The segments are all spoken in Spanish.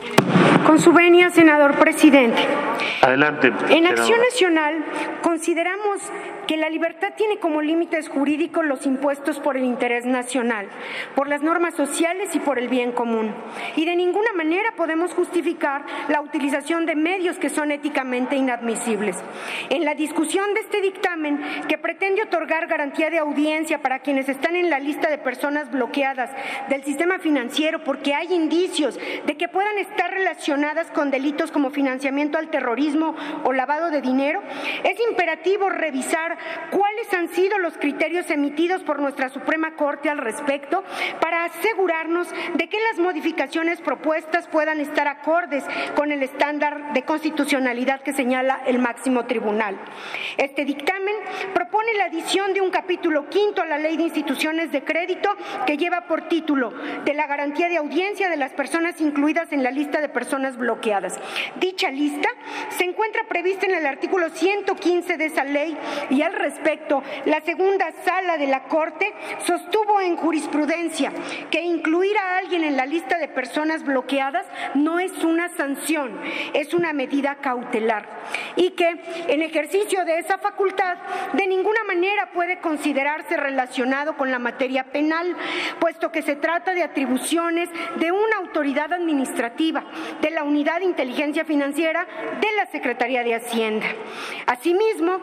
Con su venia, senador presidente. Adelante. En Acción Nacional consideramos que la libertad tiene como límites jurídicos los impuestos por el interés nacional, por las normas sociales y por el bien común. Y de ninguna manera podemos justificar la utilización de medios que son éticamente inadmisibles. En la discusión de este dictamen, que pretende otorgar garantía de audiencia para quienes están en la lista de personas bloqueadas del sistema financiero porque hay indicios de que puedan estar relacionadas con delitos como financiamiento al terrorismo o lavado de dinero, es imperativo revisar cuáles han sido los criterios emitidos por nuestra Suprema Corte al respecto para asegurarnos de que las modificaciones propuestas puedan estar acordes con el estándar de constitucionalidad que señala el máximo tribunal. Este dictamen propone la adición de un capítulo quinto a la Ley de Instituciones de Crédito que lleva por título de la garantía de audiencia de las personas incluidas en la lista de personas bloqueadas. Dicha lista se encuentra prevista en el artículo 115 de esa ley y al respecto, la segunda sala de la Corte sostuvo en jurisprudencia que incluir a alguien en la lista de personas bloqueadas no es una sanción, es una medida cautelar y que en ejercicio de esa facultad de ninguna manera puede considerarse relacionado con la materia penal, puesto que se trata de atribuciones de una autoridad administrativa, de la Unidad de Inteligencia Financiera de la Secretaría de Hacienda. Asimismo,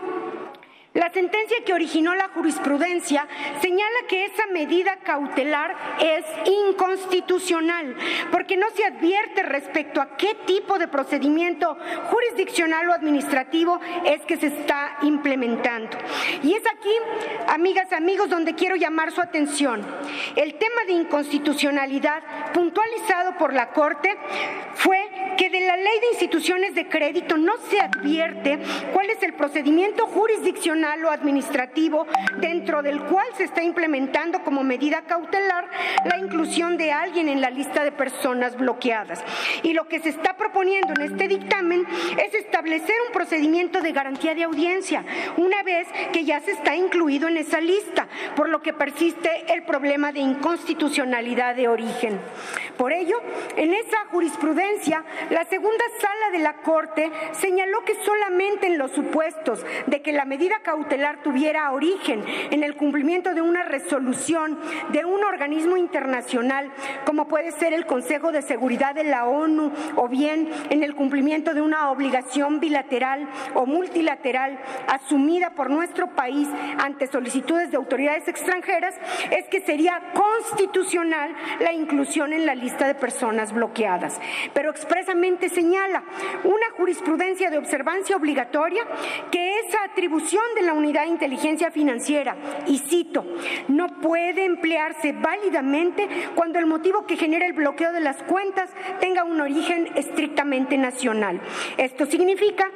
la sentencia que originó la jurisprudencia señala que esa medida cautelar es inconstitucional porque no se advierte respecto a qué tipo de procedimiento jurisdiccional o administrativo es que se está implementando. Y es aquí, amigas, amigos, donde quiero llamar su atención. El tema de inconstitucionalidad puntualizado por la Corte fue que de la Ley de Instituciones de Crédito no se advierte cuál es el procedimiento jurisdiccional o administrativo dentro del cual se está implementando como medida cautelar la inclusión de alguien en la lista de personas bloqueadas. Y lo que se está proponiendo en este dictamen es establecer un procedimiento de garantía de audiencia, una vez que ya se está incluido en esa lista, por lo que persiste el problema de inconstitucionalidad de origen. Por ello, en esa jurisprudencia, la segunda sala de la Corte señaló que solamente en los supuestos de que la medida cautelar tuviera origen en el cumplimiento de una resolución de un organismo internacional, como puede ser el Consejo de Seguridad de la ONU, o bien en el cumplimiento de una obligación bilateral o multilateral asumida por nuestro país ante solicitudes de autoridades extranjeras, es que sería constitucional la inclusión en la lista de personas bloqueadas. Pero expresamente señala una jurisprudencia de observancia obligatoria que esa atribución de la Unidad de Inteligencia Financiera, y cito, no puede emplearse válidamente cuando el motivo que genera el bloqueo de las cuentas tenga un origen estrictamente nacional. Esto significa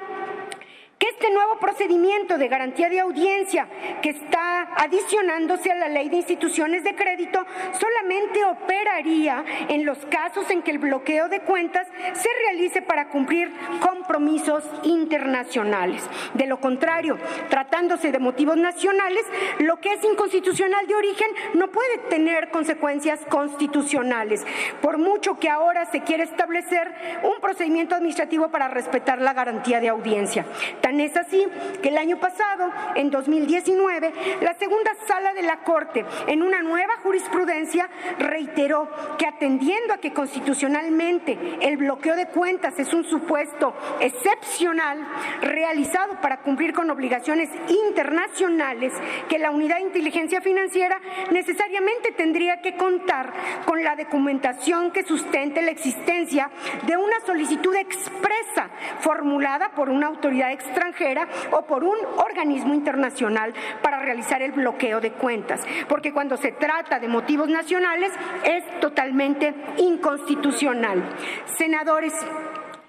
que este nuevo procedimiento de garantía de audiencia que está adicionándose a la Ley de Instituciones de Crédito solamente operaría en los casos en que el bloqueo de cuentas se realice para cumplir compromisos internacionales. De lo contrario, tratándose de motivos nacionales, lo que es inconstitucional de origen no puede tener consecuencias constitucionales, por mucho que ahora se quiera establecer un procedimiento administrativo para respetar la garantía de audiencia. Tan es así que el año pasado, en 2019, la segunda sala de la Corte, en una nueva jurisprudencia, reiteró que atendiendo a que constitucionalmente el bloqueo de cuentas es un supuesto excepcional realizado para cumplir con obligaciones internacionales, que la Unidad de Inteligencia Financiera necesariamente tendría que contar con la documentación que sustente la existencia de una solicitud expresa formulada por una autoridad extranjera o por un organismo internacional para realizar el bloqueo de cuentas, porque cuando se trata de motivos nacionales es totalmente inconstitucional. Senadores,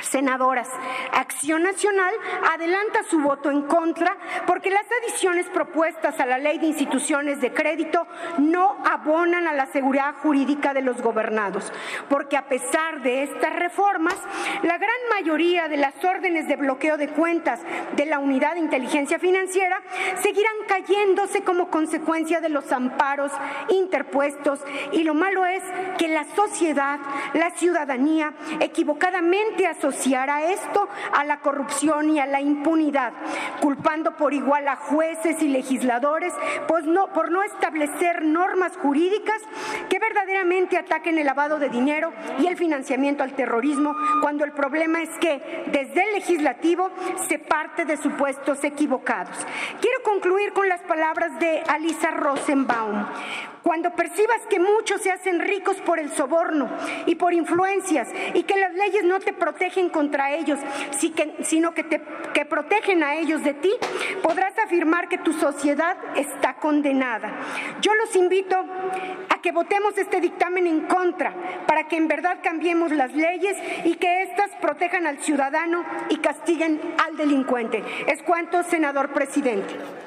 senadoras, Acción Nacional adelanta su voto en contra porque las adiciones propuestas a la Ley de Instituciones de Crédito no abonan a la seguridad jurídica de los gobernados, porque a pesar de estas reformas, la gran mayoría de las órdenes de bloqueo de cuentas de la Unidad de Inteligencia Financiera seguirán cayéndose como consecuencia de los amparos interpuestos, y lo malo es que la sociedad, la ciudadanía, equivocadamente asociará esto a la corrupción y a la impunidad, culpando por igual a jueces y legisladores por no establecer normas jurídicas que verdaderamente ataquen el lavado de dinero y el financiamiento al terrorismo, cuando el problema es que desde el legislativo se parte de supuestos equivocados. Quiero concluir con las palabras de Alisa Rosenbaum. Cuando percibas que muchos se hacen ricos por el soborno y por influencias, y que las leyes no te protegen contra ellos, sino que protegen a ellos de ti, podrás afirmar que tu sociedad está condenada. Yo los invito a que votemos este dictamen en contra, para que en verdad cambiemos las leyes y que éstas protejan al ciudadano y castiguen al delincuente. Es cuanto, senador presidente.